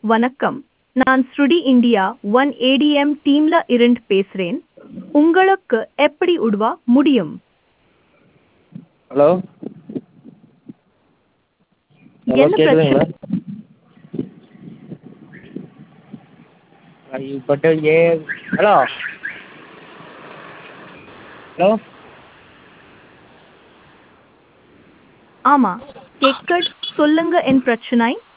வணக்கம். நான் ஸ்ருடி India one ATM டீம்ல இருந்து பேசுறேன். உங்களுக்கு எப்படி உதவ முடியும்? ஹலோ ஹலோ என்ன பிரச்சனை? கேட்குதுங்களா? பட்டு ஏ ஹலோ ஹலோ ஆமா, கேக்கட். சொல்லுங்க என் பிரச்சனை.